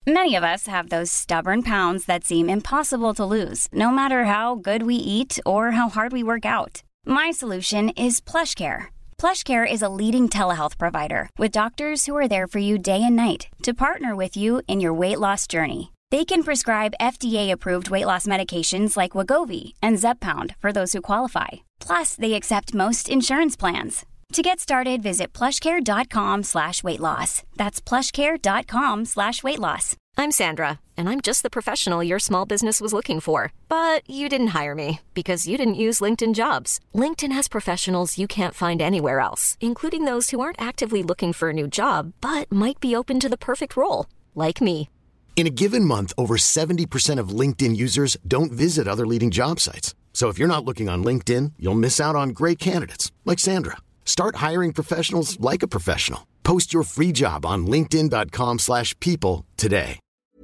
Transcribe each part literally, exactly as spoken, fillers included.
Many of us have those stubborn pounds that seem impossible to lose, no matter how good we eat or how hard we work out. My solution is PlushCare. PlushCare is a leading telehealth provider with doctors who are there for you day and night to partner with you in your weight loss journey. They can prescribe F D A-approved weight loss medications like Wegovy and Zepbound for those who qualify. Plus, they accept most insurance plans. To get started, visit plushcare.com slash weight loss. That's plushcare.com slash weight loss. I'm Sandra, and I'm just the professional your small business was looking for. But you didn't hire me because you didn't use LinkedIn Jobs. LinkedIn has professionals you can't find anywhere else, including those who aren't actively looking for a new job, but might be open to the perfect role, like me. In a given month, over seventy percent of LinkedIn users don't visit other leading job sites. So if you're not looking on LinkedIn, you'll miss out on great candidates like Sandra. Start hiring professionals like a professional. Post your free job on linkedin.com slash people today.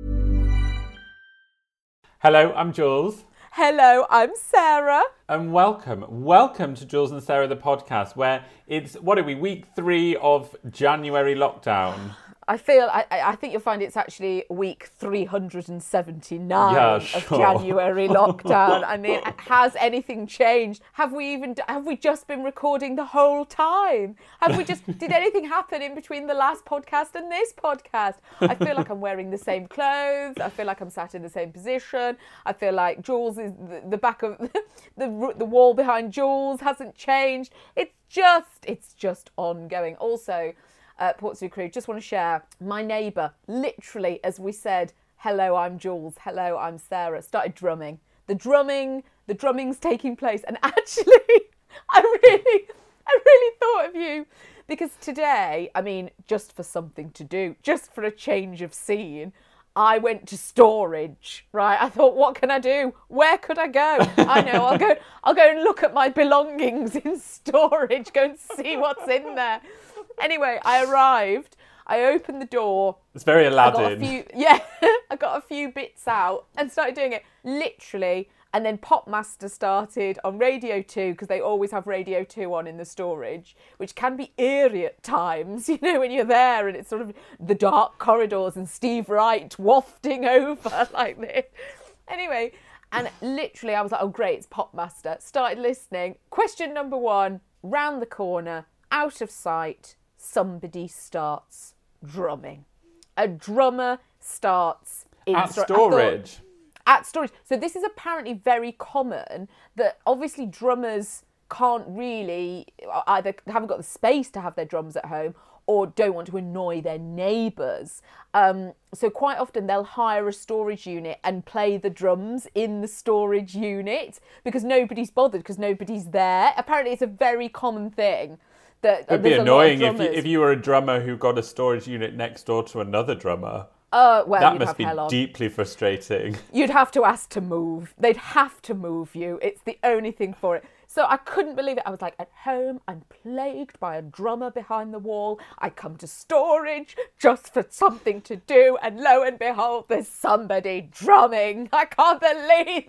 Hello, I'm Jules. Hello, I'm Sarah. And welcome. Welcome to Jules and Sarah, the podcast, where it's, what are we, week three of January lockdown. I feel, I, I think you'll find it's actually week three hundred seventy-nine yeah, of sure. January lockdown. I mean, has anything changed? Have we even, have we just been recording the whole time? Have we just, did anything happen in between the last podcast and this podcast? I feel like I'm wearing the same clothes. I feel like I'm sat in the same position. I feel like Jules is, the, the back of, the, the wall behind Jules hasn't changed. It's just, it's just ongoing. Also, Uh, Portsmouth Crew, just want to share, my neighbour, literally, as we said, hello, I'm Jules, hello, I'm Sarah, started drumming. The drumming, the drumming's taking place. And actually, I really, I really thought of you. Because today, I mean, just for something to do, just for a change of scene, I went to storage, right? I thought, what can I do? Where could I go? I know, I'll go, I'll go and look at my belongings in storage, go and see what's in there. Anyway, I arrived, I opened the door. It's very Aladdin. I got a few, yeah, I got a few bits out and started doing it, literally. And then Popmaster started on Radio two, because they always have Radio two on in the storage, which can be eerie at times, you know, when you're there and it's sort of the dark corridors and Steve Wright wafting over like this. Anyway, and literally I was like, oh great, it's Popmaster. Started listening. Question number one, round the corner, out of sight, somebody starts drumming. A drummer starts in At sto- storage. Thought, at storage. So this is apparently very common, that obviously drummers can't really, either haven't got the space to have their drums at home or don't want to annoy their neighbours. Um, so quite often they'll hire a storage unit and play the drums in the storage unit because nobody's bothered, because nobody's there. Apparently it's a very common thing. That, It'd be annoying if you, if you were a drummer who got a storage unit next door to another drummer. Uh, well, that you'd must have be hell on. deeply frustrating. You'd have to ask to move. They'd have to move you. It's the only thing for it. So I couldn't believe it. I was like, at home, I'm plagued by a drummer behind the wall. I come to storage just for something to do. And lo and behold, there's somebody drumming. I can't believe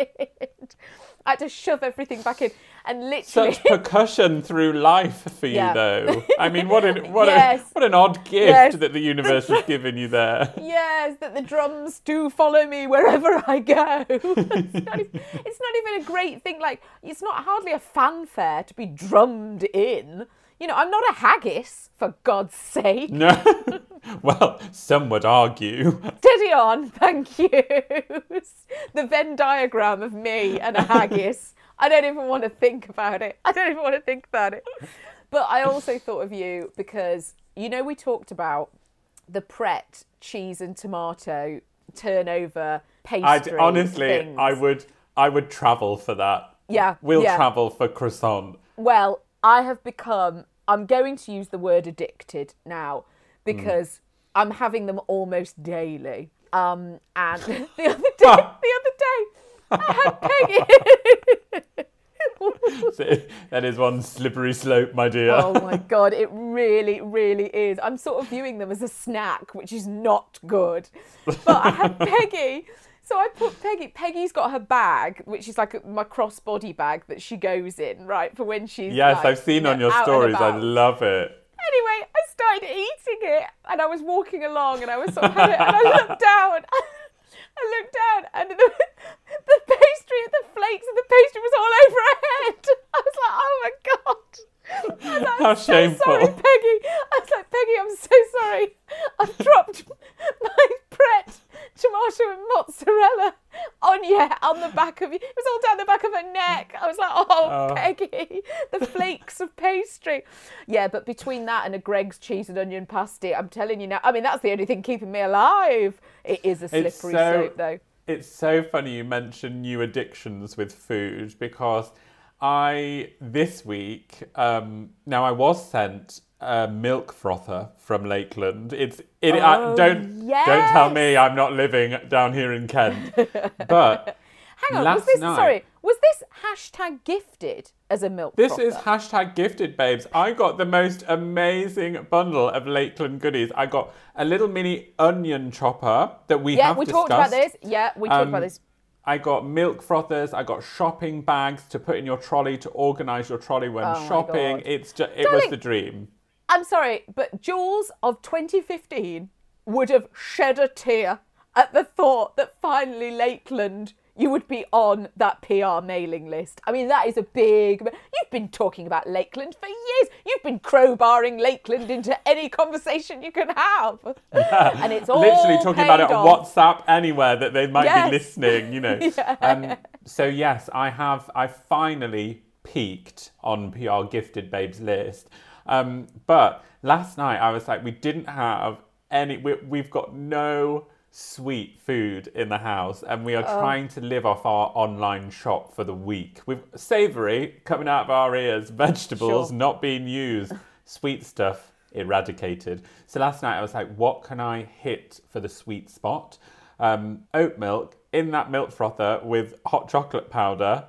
it. I had to shove everything back in. And literally... Such percussion through life for you, Yeah. though. I mean, what an, what, Yes. a, what an odd gift Yes. that the universe has given you there. Yes, that the drums do follow me wherever I go. it's, not even, it's not even a great thing. Like, it's not hardly a fanfare to be drummed in. You know, I'm not a haggis, for God's sake. No. Well, some would argue. Steady on, thank you. The Venn diagram of me and a haggis. I don't even want to think about it. I don't even want to think about it. But I also thought of you because, you know, we talked about the Pret cheese and tomato turnover pastry I'd, honestly, things. I would I would travel for that. Yeah. We'll yeah. travel for croissant. Well, I have become, I'm going to use the word addicted now because mm. I'm having them almost daily. Um, and the other day, the other day, I had Peggy. So, that is one slippery slope, my dear. Oh my God, it really, really is. I'm sort of viewing them as a snack, which is not good. But I had Peggy. So I put Peggy, Peggy's got her bag, which is like my crossbody bag that she goes in, right, for when she's Yes, like, I've seen you know, on your out and stories. I about. love it. Anyway, I started eating it and I was walking along and I was sort of having it and I looked down. I looked down and the, the pastry, the flakes of the pastry was all over her head. I was like, oh my God. I was like, How I'm so shameful. sorry, Peggy. I was like, Peggy, I'm so sorry. I've dropped my Pret tomato and mozzarella on yeah, on the back of you. It was all down the back of her neck. I was like, oh, Oh. Peggy, the flakes of pastry. Yeah, but between that and a Greggs cheese and onion pasty, I'm telling you now, I mean, that's the only thing keeping me alive. It is a slippery It's so- slope, though. It's so funny you mention new addictions with food because I, this week, um, now I was sent a milk frother from Lakeland. It's it. Oh, I, don't yes. don't tell me I'm not living down here in Kent. But Hang on, last was this, night, sorry, was this hashtag gifted as a milk This frother? is hashtag gifted, babes. I got the most amazing bundle of Lakeland goodies. I got a little mini onion chopper that we Yeah, have we discussed. talked about this. Yeah, we talked Um, about this. I got milk frothers. I got shopping bags to put in your trolley to organise your trolley when Oh my shopping. God. It's just, it was Darling, the dream. I'm sorry, but Jules of twenty fifteen would have shed a tear at the thought that finally Lakeland, you would be on that P R mailing list. I mean, that is a big... You've been talking about Lakeland for years. You've been crowbarring Lakeland into any conversation you can have. And it's all Literally talking about it paid on off. WhatsApp anywhere that they might Yes. be listening, you know. Yeah. um, so yes, I have, I finally peaked on P R Gifted Babes list. Um, but last night I was like, we didn't have any, we, we've got no sweet food in the house and we are Oh. trying to live off our online shop for the week. With savoury coming out of our ears, vegetables Sure. not being used, sweet stuff eradicated. So last night I was like, what can I hit for the sweet spot? Um, oat milk in that milk frother with hot chocolate powder.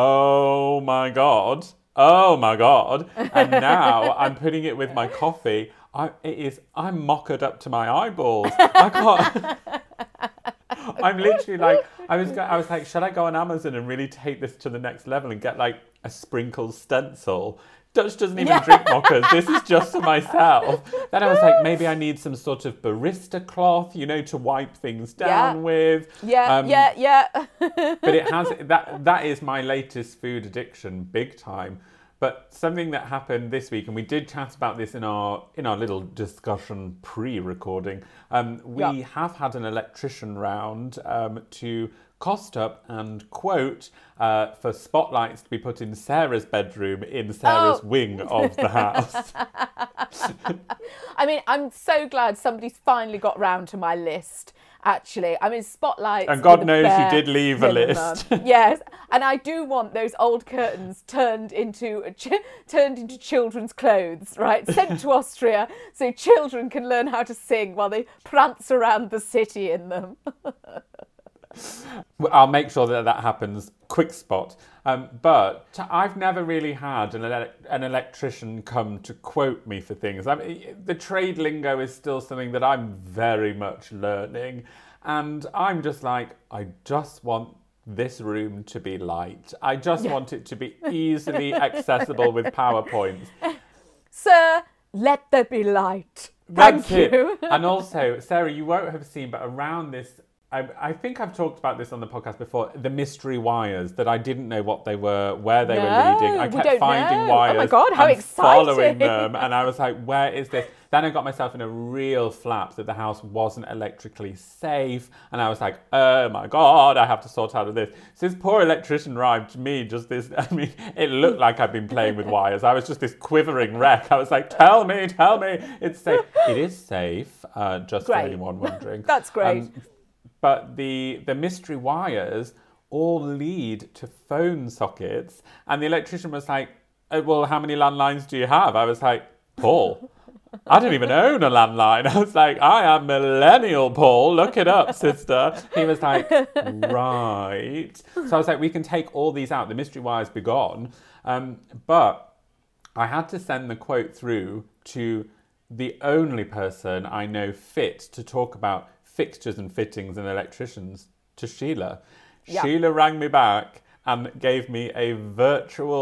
Oh my God. Oh my God. And now I'm putting it with my coffee. I, it is, I'm mockered up to my eyeballs. I can't. I'm literally like, I was, go, I was like, should I go on Amazon and really take this to the next level and get like a sprinkles stencil? Dutch doesn't even Yeah. drink mockers. This is just for myself. Then I was like, maybe I need some sort of barista cloth, you know, to wipe things down Yeah. with. Yeah, Um, yeah, yeah. But it has that. That is my latest food addiction, big time. But something that happened this week, and we did chat about this in our in our little discussion pre-recording. Um, we Yeah. have had an electrician round um, to cost up and quote uh, for spotlights to be put in Sarah's bedroom in Sarah's Oh. wing of the house. I mean, I'm so glad somebody's finally got round to my list. Actually, I mean, spotlights. And God with a knows you bare did leave a minimum. list. Yes, and I do want those old curtains turned into ch- turned into children's clothes, right? Sent to Austria so children can learn how to sing while they prance around the city in them. I'll make sure that that happens quick spot. Um, but I've never really had an, ele- an electrician come to quote me for things. I mean, the trade lingo is still something that I'm very much learning. And I'm just like, I just want this room to be light. I just want it to be easily accessible with PowerPoints. Sir, let there be light. That's Thank you. it. And also, Sarah, you won't have seen, but around this, I, I think I've talked about this on the podcast before, the mystery wires that I didn't know what they were, where they No, were leading. I we kept don't finding know. Oh wires my God, how and following exciting. them. And I was like, where is this? Then I got myself in a real flap that the house wasn't electrically safe. And I was like, oh my God, I have to sort out of this. So this poor electrician arrived to me, just this, I mean, it looked like I'd been playing with wires. I was just this quivering wreck. I was like, tell me, tell me, it's safe. It is safe, uh, just for Great. anyone wondering. That's great. Um, but the the mystery wires all lead to phone sockets. And the electrician was like, oh, well, how many landlines do you have? I was like, Paul, I don't even own a landline. I was like, I am millennial, Paul. Look it up, sister. He was like, right. So I was like, we can take all these out. The mystery wires be gone. Um, but I had to send the quote through to the only person I know fit to talk about fixtures and fittings and electricians, to Sheila. Yeah. Sheila rang me back and gave me a virtual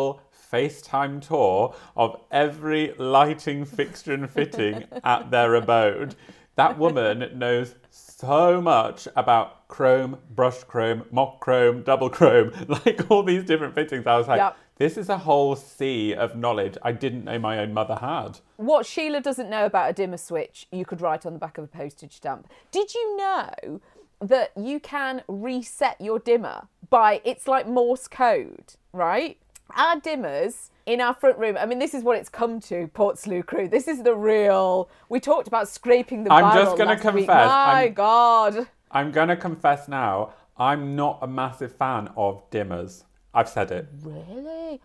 FaceTime tour of every lighting fixture and fitting at their abode. That woman knows so much about chrome, brushed chrome, mock chrome, double chrome, like all these different fittings. I was like, yep. This is a whole sea of knowledge I didn't know my own mother had. What Sheila doesn't know about a dimmer switch, you could write on the back of a postage stamp. Did you know that you can reset your dimmer by, it's like Morse code, right? Our dimmers in our front room, I mean, this is what it's come to, Portslade crew. This is the real, we talked about scraping the I'm barrel just going to confess. Week. My I'm, God. I'm going to confess now, I'm not a massive fan of dimmers. I've said it. Really?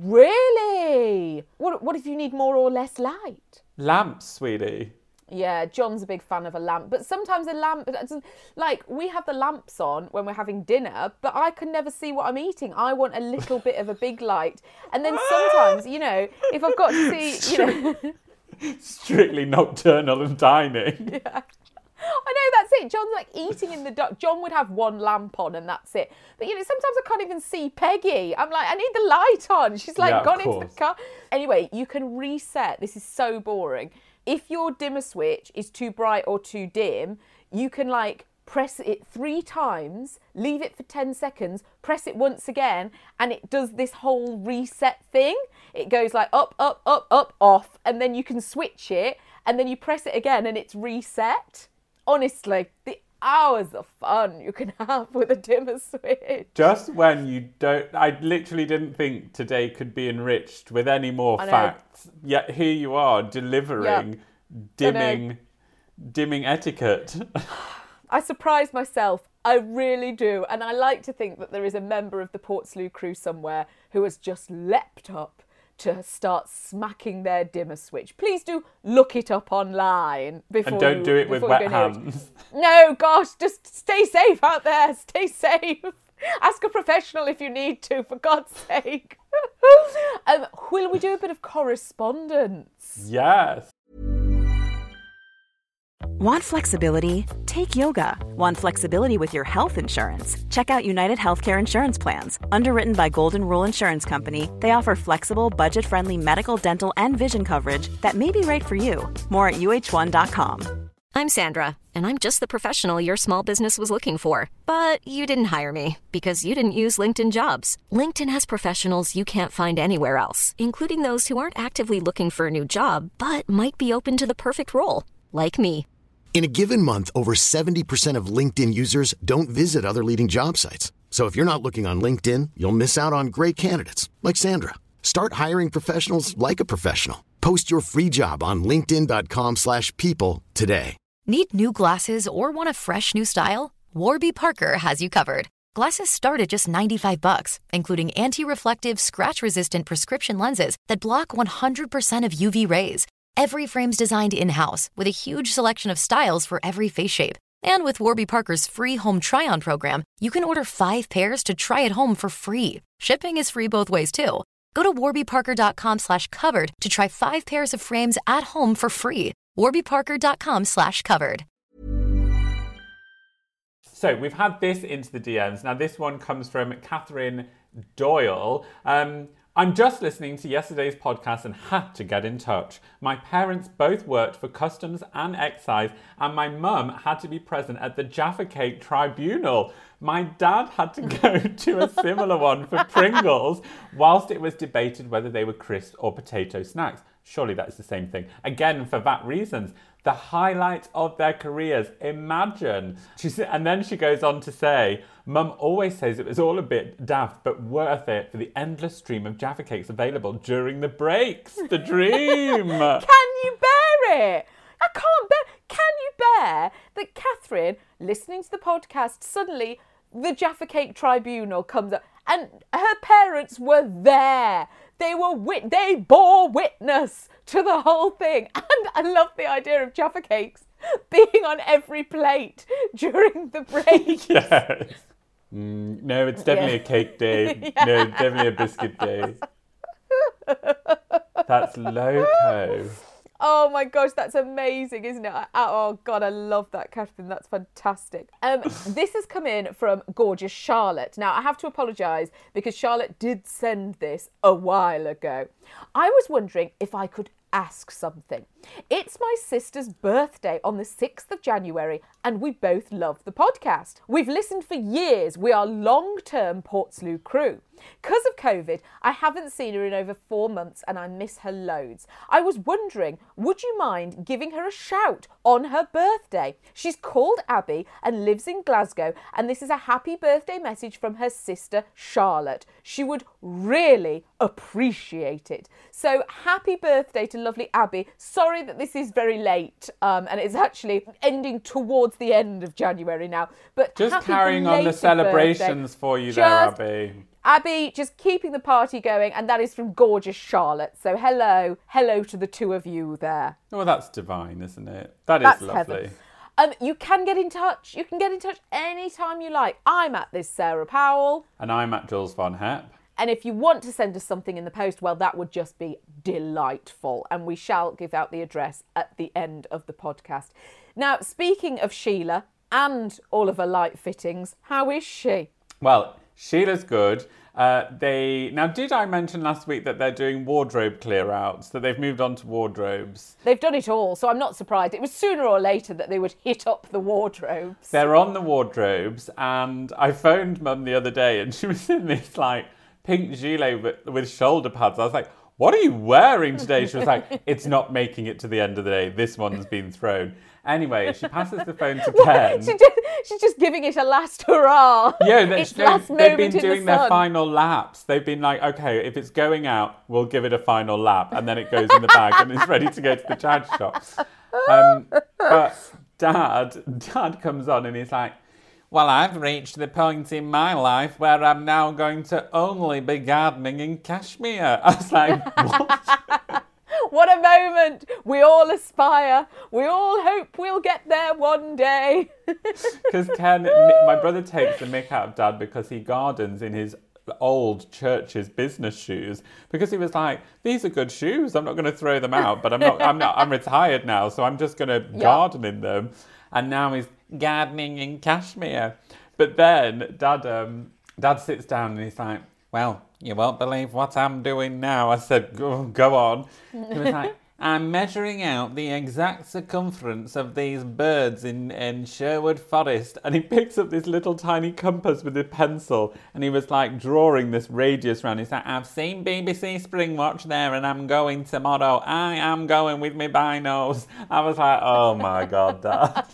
Really? What What if you need more or less light? Lamps, sweetie. Yeah, John's a big fan of a lamp. But sometimes a lamp, like, we have the lamps on when we're having dinner, but I can never see what I'm eating. I want a little bit of a big light. And then sometimes, you know, if I've got to see, you know... Strictly nocturnal and dining. Yeah. I know, that's it. John's like eating in the dark. John would have one lamp on and that's it. But, you know, sometimes I can't even see Peggy. I'm like, I need the light on. She's like, yeah, gone into the car. Anyway, you can reset. This is so boring. If your dimmer switch is too bright or too dim, you can like press it three times, leave it for ten seconds, press it once again, and it does this whole reset thing. It goes like up, up, up, up, off, and then you can switch it, and then you press it again and it's reset. Honestly, the hours of fun you can have with a dimmer switch. Just when you don't... I literally didn't think today could be enriched with any more facts. Yet here you are, delivering yep. dimming, dimming etiquette. I surprise myself. I really do. And I like to think that there is a member of the Portslade crew somewhere who has just leapt up to start smacking their dimmer switch. Please do look it up online before and don't you, do it with wet hands. No, gosh, just stay safe out there. Stay safe. Ask a professional if you need to, for God's sake. um, will we do a bit of correspondence? Yes. Want flexibility? Take yoga. Want flexibility with your health insurance? Check out United Healthcare Insurance Plans. Underwritten by Golden Rule Insurance Company, they offer flexible, budget-friendly medical, dental, and vision coverage that may be right for you. More at U H one dot com. I'm Sandra, and I'm just the professional your small business was looking for. But you didn't hire me because you didn't use LinkedIn Jobs. LinkedIn has professionals you can't find anywhere else, including those who aren't actively looking for a new job, but might be open to the perfect role, like me. In a given month, over seventy percent of LinkedIn users don't visit other leading job sites. So if you're not looking on LinkedIn, you'll miss out on great candidates like Sandra. Start hiring professionals like a professional. Post your free job on linkedin dot com slash people today. Need new glasses or want a fresh new style? Warby Parker has you covered. Glasses start at just ninety-five bucks, including anti-reflective, scratch-resistant prescription lenses that block one hundred percent of U V rays. Every frame's designed in-house with a huge selection of styles for every face shape. And with Warby Parker's free home try-on program, you can order five pairs to try at home for free. Shipping is free both ways, too. Go to warby parker dot com slash covered to try five pairs of frames at home for free. warby parker dot com slash covered. So we've had this into the D Ms. Now this one comes from Catherine Doyle. Um... I'm just listening to yesterday's podcast and had to get in touch. My parents both worked for Customs and Excise, and my mum had to be present at the Jaffa Cake Tribunal. My dad had to go to a similar one for Pringles, whilst it was debated whether they were crisps or potato snacks. Surely that is the same thing. Again, for that reasons. The highlight of their careers. Imagine. She's, and then she goes on to say, Mum always says it was all a bit daft, but worth it for the endless stream of Jaffa cakes available during the breaks. The dream. Can you bear it? I can't bear. Can you bear that Catherine, listening to the podcast, suddenly the Jaffa Cake Tribunal comes up and her parents were there. They were wit- They bore witness to the whole thing. And I love the idea of Jaffa cakes being on every plate during the break. Yes. Mm, no, it's definitely yeah. a cake day. Yeah. No, definitely a biscuit day. That's loco. Oh my gosh, that's amazing, isn't it? I, oh God, I love that, Catherine. That's fantastic. Um, this has come in from gorgeous Charlotte. Now, I have to apologise because Charlotte did send this a while ago. I was wondering if I could ask something. It's my sister's birthday on the sixth of January and we both love the podcast. We've listened for years. We are long-term Portslade crew. Because of COVID, I haven't seen her in over four months and I miss her loads. I was wondering, would you mind giving her a shout on her birthday? She's called Abby and lives in Glasgow, and this is a happy birthday message from her sister Charlotte. She would really appreciate it. So happy birthday to lovely Abby. Sorry that this is very late um, and it's actually ending towards the end of January now. But just carrying on the celebrations birthday. For you just, there, Abby. Abby, just keeping the party going, and that is from gorgeous Charlotte. So hello, hello to the two of you there. Oh, that's divine, isn't it? That That's is lovely. Heaven. Um, you can get in touch. You can get in touch anytime you like. I'm at this Sarah Powell. And I'm at Jules Von Hep. And if you want to send us something in the post, well, that would just be delightful. And we shall give out the address at the end of the podcast. Now, speaking of Sheila and all of her light fittings, how is she? Well, Sheila's good. Uh, they now, did I mention last week that they're doing wardrobe clear-outs, that they've moved on to wardrobes? They've done it all, so I'm not surprised. It was sooner or later that they would hit up the wardrobes. They're on the wardrobes, and I phoned Mum the other day, and she was in this, like, pink gilet with, with shoulder pads. I was like, what are you wearing today? She was like, it's not making it to the end of the day. This one's been thrown. Anyway, she passes the phone to Ken. she just, she's just giving it a last hurrah. Yeah, they, it's no, last they've been moment doing in the their sun. final laps. They've been like, okay, if it's going out, we'll give it a final lap. And then it goes in the bag and it's ready to go to the charge shop. Um, but Dad, Dad comes on and he's like, well, I've reached the point in my life where I'm now going to only be gardening in cashmere. I was like, what? What a moment. We all aspire. We all hope we'll get there one day. Because Ken, my brother takes the mick out of Dad because he gardens in his old church's business shoes, because he was like, these are good shoes. I'm not going to throw them out, but I'm not, I'm not, I'm retired now, so I'm just going to Yep. garden in them. And now he's gardening in cashmere. But then Dad, um, Dad sits down and he's like, well, you won't believe what I'm doing now. I said, go, go on. He was like, I'm measuring out the exact circumference of these birds in, in Sherwood Forest. And he picks up this little tiny compass with a pencil and he was like drawing this radius around. He's like, I've seen B B C Springwatch there and I'm going tomorrow. I am going with my binos. I was like, oh my God, Dad.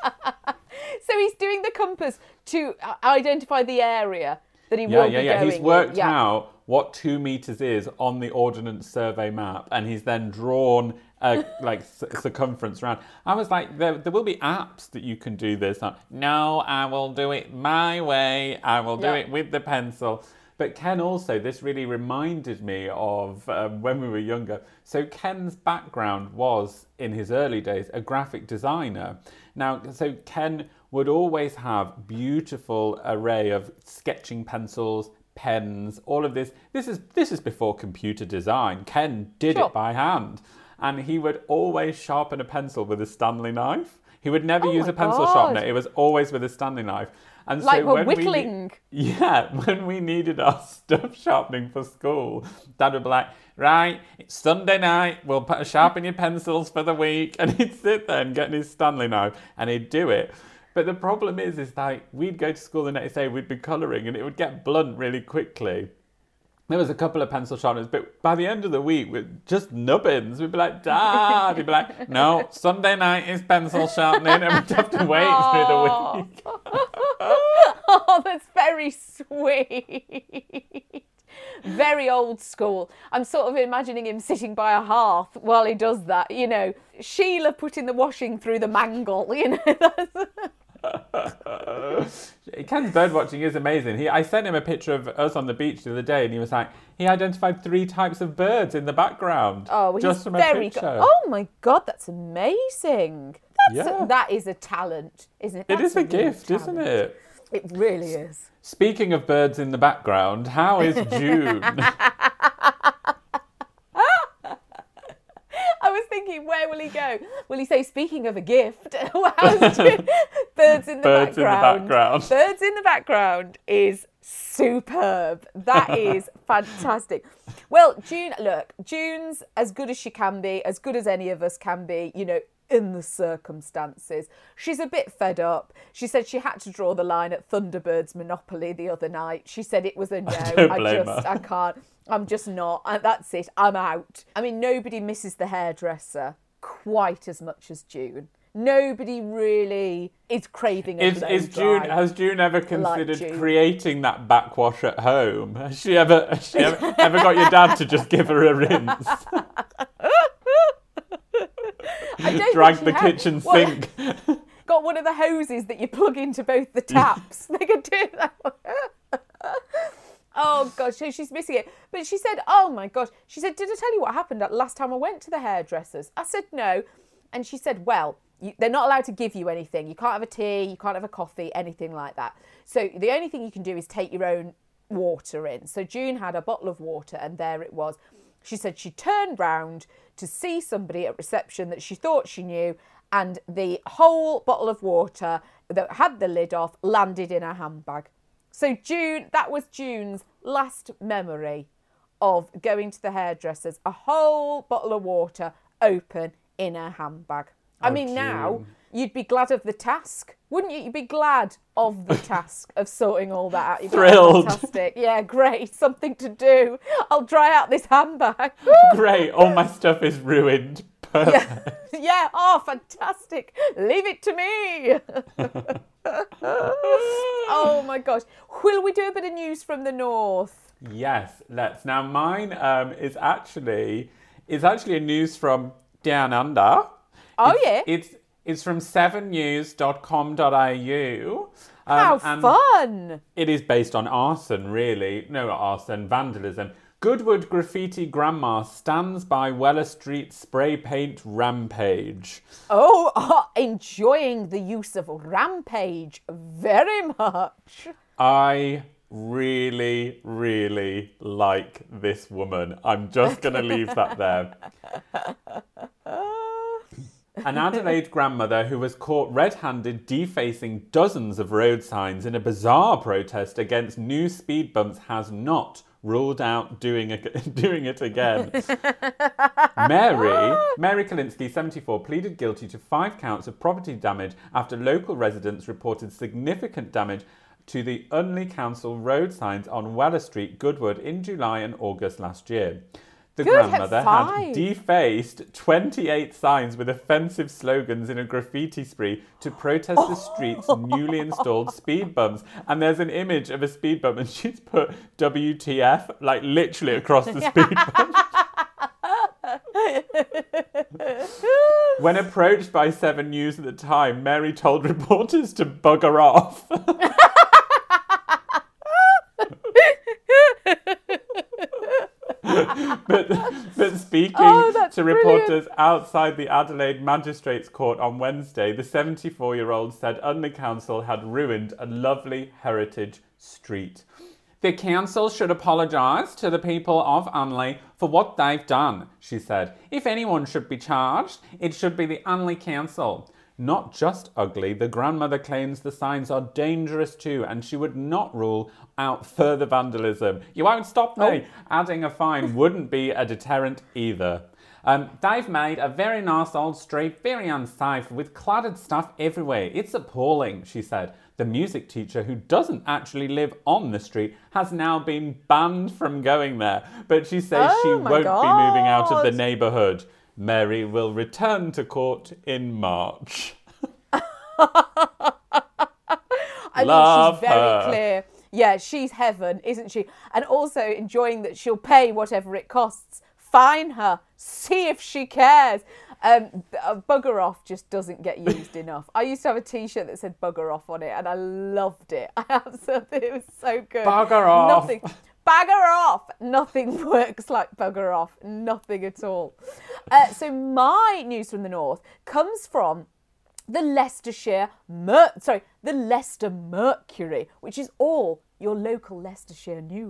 So he's doing the compass to identify the area that he Yeah, will yeah, be yeah. going He's worked in. Yeah. out what two meters is on the Ordnance Survey map, and he's then drawn a like c- circumference around. I was like, there, there will be apps that you can do this on. No, I will do it my way. I will do Yeah. it with the pencil. But Ken also, this really reminded me of um, when we were younger. So Ken's background was, in his early days, a graphic designer. Now, so Ken would always have beautiful array of sketching pencils, pens, all of this. This is this is before computer design. Ken did Sure. it by hand. And he would always sharpen a pencil with a Stanley knife. He would never Oh use my a pencil God. sharpener. It was always with a Stanley knife. And Like so we're when we whittling. ne- yeah, when we needed our stuff sharpening for school, Dad would be like, right, it's Sunday night, we'll put, sharpen your pencils for the week. And he'd sit there and get his Stanley knife and he'd do it. But the problem is, is like, we'd go to school the next day, we'd be colouring and it would get blunt really quickly. There was a couple of pencil sharpeners, but by the end of the week, we're just nubbins. We'd be like, Dad. He'd be like, no, Sunday night is pencil sharpening, and we'd have to wait through the week. Oh, that's very sweet. Very old school. I'm sort of imagining him sitting by a hearth while he does that, you know. Sheila putting the washing through the mangle, you know. That's... Ken's bird watching is amazing. He, I sent him a picture of us on the beach the other day, and he was like, he identified three types of birds in the background. Oh, well, just he's from a very picture. good. Oh my God, that's amazing. That's Yeah. a, that is a talent, isn't it? It That's is a real gift, talent. isn't it? It really is. Speaking of birds in the background, how is June? I was thinking, where will he go? Will he say, speaking of a gift, how's June? Birds in the Birds in the background. background. Birds in the background is superb. That is fantastic. Well, June, look, June's as good as she can be, as good as any of us can be, you know, in the circumstances. She's a bit fed up. She said she had to draw the line at Thunderbird's Monopoly the other night. She said it was a no. I don't blame just, her. I can't. I'm just not. And that's it. I'm out. I mean, nobody misses the hairdresser quite as much as June. Nobody really is craving a Is, blow is dry. June? Has June ever considered June. creating that backwash at home? Has she ever? Has she ever, ever got your dad to just give her a rinse? I don't Drag think the she has. kitchen Well, sink. got one of the hoses that you plug into both the taps. They could do that. Oh, gosh, so she's missing it. But she said, oh, my gosh. She said, did I tell you what happened last time I went to the hairdressers? I said, no. And she said, well, you, they're not allowed to give you anything. You can't have a tea, you can't have a coffee, anything like that. So the only thing you can do is take your own water in. So June had a bottle of water and there it was. She said she turned round to see somebody at reception that she thought she knew, and the whole bottle of water that had the lid off landed in her handbag. So June, that was June's last memory of going to the hairdressers. A whole bottle of water open in her handbag. I Oh, mean, now June. you'd be glad of the task, wouldn't you? You'd be glad of the task of sorting all that out. You'd be like, Thrilled. fantastic. Yeah, great. Something to do. I'll dry out this handbag. Great, all my stuff is ruined. Perfect. Yeah. Yeah. Oh, fantastic. Leave it to me. Oh, my gosh. Will we do a bit of news from the north? Yes, let's. Now, mine um, is actually is actually a news from Down Under. Oh, It's- yeah. It's it's from seven news dot com dot a u. Um, How and fun. It is based on arson, really. No, not arson, vandalism. Goodwood graffiti grandma stands by Weller Street spray paint rampage. Oh, oh, enjoying the use of rampage very much. I really, really like this woman. I'm just going to leave that there. An Adelaide grandmother who was caught red-handed defacing dozens of road signs in a bizarre protest against new speed bumps has not ruled out doing it, doing it again. Mary, Mary Kalinsky, seventy-four, pleaded guilty to five counts of property damage after local residents reported significant damage to the Unley Council road signs on Weller Street, Goodwood, in July and August last year. The Good, grandmother five. had defaced twenty-eight signs with offensive slogans in a graffiti spree to protest the street's newly installed speed bumps. And there's an image of a speed bump and she's put W T F, like literally across the speed bump. When approached by Seven News at the time, Mary told reporters to bugger off. but, but speaking Oh, that's to brilliant. reporters outside the Adelaide Magistrates Court on Wednesday, the seventy-four-year-old said Unley Council had ruined a lovely heritage street. The council should apologise to the people of Unley for what they've done, she said. If anyone should be charged, it should be the Unley Council. Not just ugly, the grandmother claims the signs are dangerous too, and she would not rule out further vandalism. You won't stop me. Oh. Adding a fine wouldn't be a deterrent either. Um, they've made a very nice old street very unsafe with cluttered stuff everywhere. It's appalling, she said. The music teacher, who doesn't actually live on the street, has now been banned from going there. But she says Oh she my won't be moving out of the God. neighbourhood. Mary will return to court in March. I Love mean, she's very her. clear. Yeah, she's heaven, isn't she? And also enjoying that she'll pay whatever it costs. Fine her. See if she cares. Um, uh, bugger off just doesn't get used enough. I used to have a T-shirt that said bugger off on it, and I loved it. I absolutely, it was so good. Bugger off. Nothing. Bugger off. Nothing works like bugger off. Nothing at all. Uh, so my news from the north comes from the Leicestershire Mer- sorry, the Leicester Mercury, which is all your local Leicestershire news.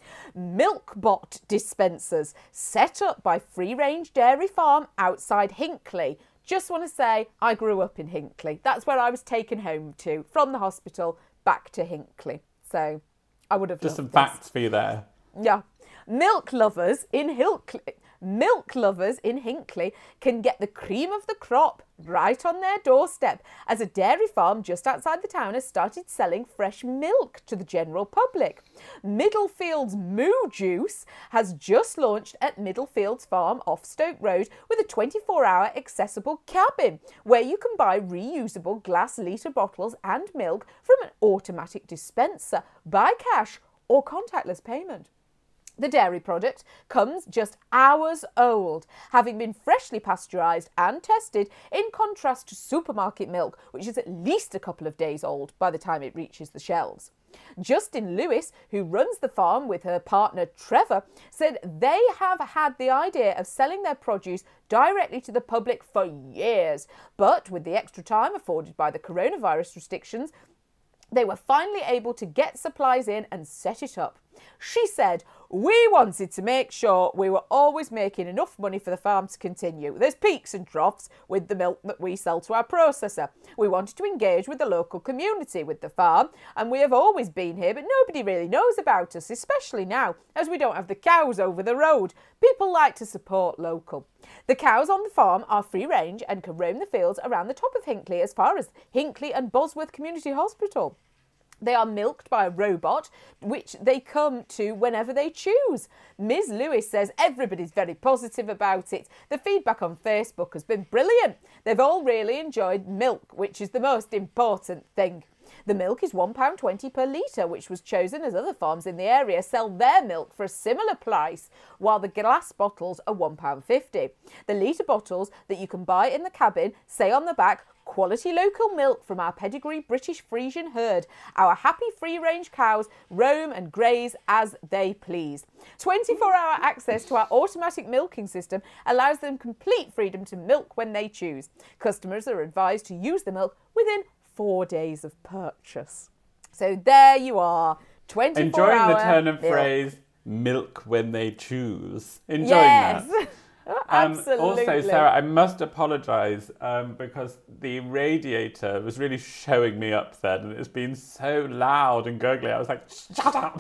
Milkbot dispensers set up by Free Range Dairy Farm outside Hinckley. Just want to say I grew up in Hinckley. That's where I was taken home to from the hospital back to Hinckley. So I would have Just some loved facts for you there. Yeah. Milk lovers in Hinckley. Milk lovers in Hinckley can get the cream of the crop right on their doorstep, as a dairy farm just outside the town has started selling fresh milk to the general public. Middlefields Moo Juice has just launched at Middlefields Farm off Stoke Road with a twenty-four hour accessible cabin where you can buy reusable glass litre bottles and milk from an automatic dispenser, by cash or contactless payment. The dairy product comes just hours old, having been freshly pasteurised and tested, in contrast to supermarket milk, which is at least a couple of days old by the time it reaches the shelves. Justin Lewis, who runs the farm with her partner Trevor, said they have had the idea of selling their produce directly to the public for years, but with the extra time afforded by the coronavirus restrictions, they were finally able to get supplies in and set it up. She said, "We wanted to make sure we were always making enough money for the farm to continue. There's peaks and troughs with the milk that we sell to our processor. We wanted to engage with the local community with the farm, and we have always been here, but nobody really knows about us, especially now, as we don't have the cows over the road. People like to support local. The cows on the farm are free range and can roam the fields around the top of Hinckley as far as Hinckley and Bosworth Community Hospital. They are milked by a robot, which they come to whenever they choose." Miz Lewis says everybody's very positive about it. The feedback on Facebook has been brilliant. They've all really enjoyed milk, which is the most important thing. The milk is one pound twenty per litre, which was chosen as other farms in the area sell their milk for a similar price, while the glass bottles are one pound fifty. The litre bottles that you can buy in the cabin say on the back, "Quality local milk from our pedigree British Friesian herd. Our happy free-range cows roam and graze as they please." twenty-four hour access to our automatic milking system allows them complete freedom to milk when they choose. Customers are advised to use the milk within four days of purchase. So there you are, twenty-four hour Enjoying the turn of milk. phrase, milk when they choose. Enjoying Yes. that. Absolutely. Um, also, Sarah, I must apologise um, because the radiator was really showing me up then, and it's been so loud and gurgly. I was like, shut up.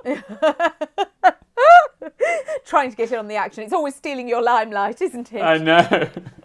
Trying to get in on the action. It's always stealing your limelight, isn't it? I know.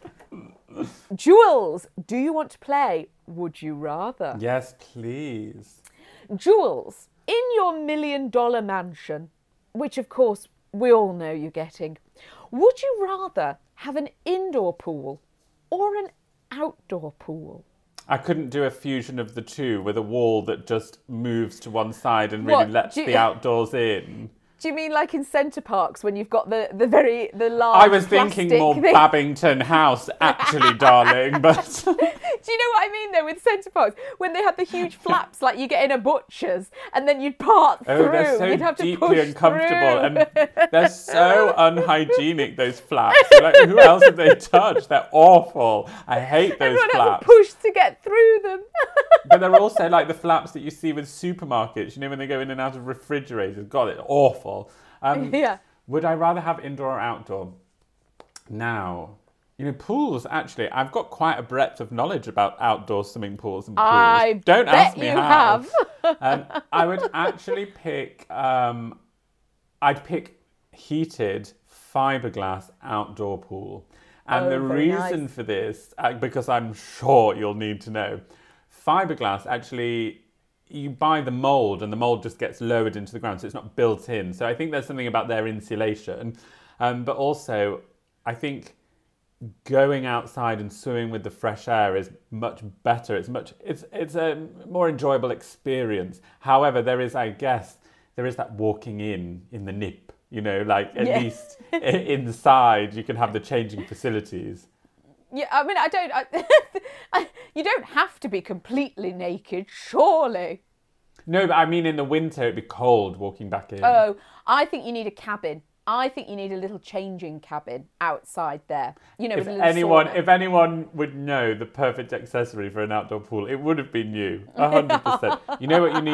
Jules, do you want to play Would You Rather? Yes, please. Jules, in your million dollar mansion, which of course we all know you're getting, would you rather have an indoor pool or an outdoor pool? I couldn't do a fusion of the two with a wall that just moves to one side and really What, lets do you- the outdoors in. Do you mean like in Centre Parks when you've got the, the very the large I was thinking plastic more thing? Babington House, actually, darling, but... Do you know what I mean though with Centre Parks? When they had the huge flaps like you get in a butcher's and then you'd part Oh, through. they're so you'd have to deeply push uncomfortable through. and they're so unhygienic, those flaps. They're like, who else have they touched? They're awful. I hate those Everyone flaps. had to push to get through them. But they're also like the flaps that you see with supermarkets, you know, when they go in and out of refrigerators. God, it's awful. Um, Yeah. Would I rather have indoor or outdoor? Now, you know, pools, actually, I've got quite a breadth of knowledge about outdoor swimming pools and pools. I Don't bet ask me you how. have. um, I would actually pick, um, I'd pick heated fiberglass outdoor pool. And Oh, the very reason nice. for this, uh, because I'm sure you'll need to know, fiberglass actually, you buy the mould and the mould just gets lowered into the ground, so it's not built in. So I think there's something about their insulation. Um, but also, I think going outside and swimming with the fresh air is much better. It's much, it's it's a more enjoyable experience. However, there is, I guess, there is that walking in in the nip. You know, like at Yeah. least i- inside you can have the changing facilities. Yeah, I mean, I don't. I, I, you don't have to be completely naked, surely. No, but I mean in the winter it'd be cold walking back in. Oh, I think you need a cabin. I think you need a little changing cabin outside there. You know, If with a little anyone, sauna. if anyone would know the perfect accessory for an outdoor pool, it would have been you, a hundred percent. You know what you need?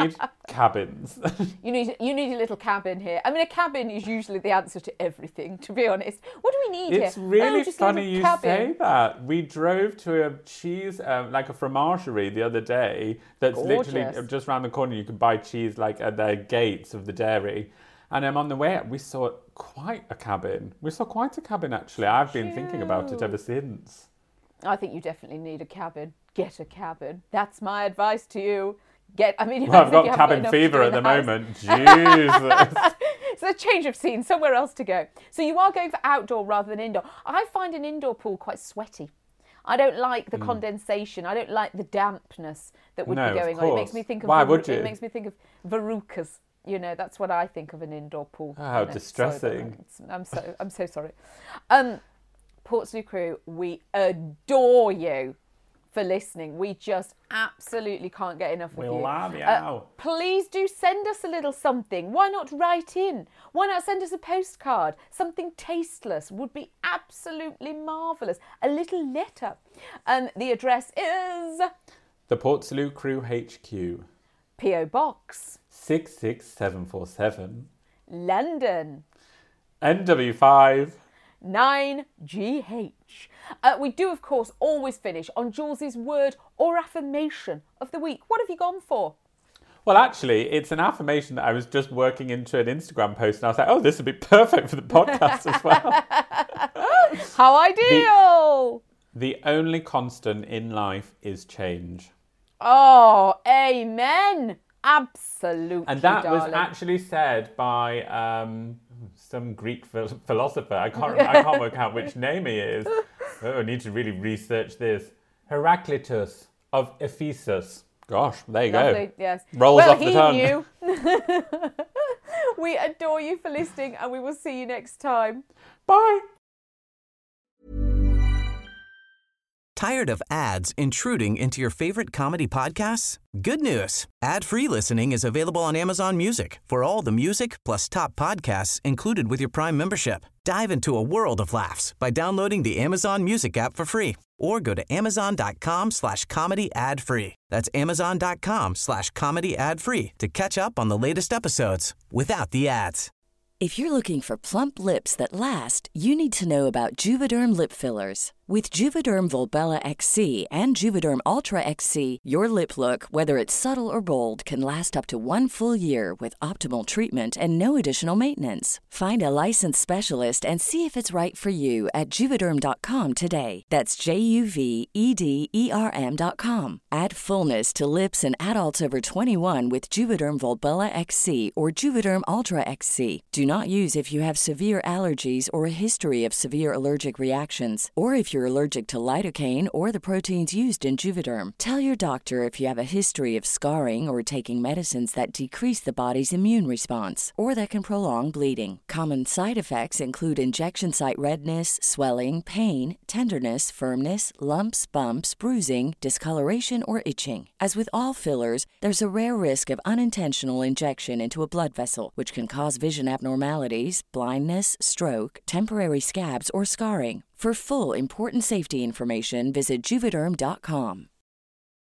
cabins. You need you need a little cabin here. I mean, a cabin is usually the answer to everything, to be honest. What do we need It's here? really Oh, just a funny little you cabin. say that. We drove to a cheese, um, like a fromagerie the other day that's literally Gorgeous. just around the corner. You can buy cheese like at the gates of the dairy. And um, on the way up, we saw quite a cabin. We saw quite a cabin, actually. I've been thinking about it ever since. I think you definitely need a cabin. Get a cabin. That's my advice to you. Get. I mean, Well, I I've think you got haven't cabin enough fever to at do the in house. moment. Jesus. It's a change of scene, somewhere else to go. So you are going for outdoor rather than indoor. I find an indoor pool quite sweaty. I don't like the condensation. I don't like the dampness that would Hmm. No, be of going on. It makes course. me think of Why veru- would you? It makes me think of verrucas. You know, that's what I think of an indoor pool. Oh, how You know, distressing. sorry about that. I'm so I'm so sorry. Um, Portslade crew, we adore you for listening. We just absolutely can't get enough We of you. love you. Uh, please do send us a little something. Why not write in? Why not send us a postcard? Something tasteless would be absolutely marvellous. A little letter. And the address is The Portslade Crew H Q, P O Box, six six seven four seven, London, N W five. nine G H. Uh, we do, of course, always finish on Jules's word or affirmation of the week. What have you gone for? Well, actually, it's an affirmation that I was just working into an Instagram post, and I was like, oh, this would be perfect for the podcast as well. How ideal! The only constant in life is change. Oh, amen. Absolutely, And that darling. was actually said by um, some Greek phil- philosopher. I can't, I can't work out which name he is. Oh, I need to really research this. Heraclitus of Ephesus. Gosh, there you Lovely, go. yes. Rolls well, off the he tongue. knew. We adore you for listening, and we will see you next time. Bye. Tired of ads intruding into your favorite comedy podcasts? Good news. Ad-free listening is available on Amazon Music for all the music plus top podcasts included with your Prime membership. Dive into a world of laughs by downloading the Amazon Music app for free or go to amazon.com slash comedy ad free. That's amazon.com slash comedy ad free to catch up on the latest episodes without the ads. If you're looking for plump lips that last, you need to know about Juvederm lip fillers. With Juvederm Volbella X C and Juvederm Ultra X C, your lip look, whether it's subtle or bold, can last up to one full year with optimal treatment and no additional maintenance. Find a licensed specialist and see if it's right for you at juvederm dot com today. That's J U V E D E R M dot com. Add fullness to lips in adults over twenty-one with Juvederm Volbella X C or Juvederm Ultra X C. Do not use if you have severe allergies or a history of severe allergic reactions, or if you're allergic to lidocaine or the proteins used in Juvederm. Tell your doctor if you have a history of scarring or taking medicines that decrease the body's immune response or that can prolong bleeding. Common side effects include injection site redness, swelling, pain, tenderness, firmness, lumps, bumps, bruising, discoloration, or itching. As with all fillers, there's a rare risk of unintentional injection into a blood vessel, which can cause vision abnormalities, blindness, stroke, temporary scabs, or scarring. For full, important safety information, visit juvederm dot com.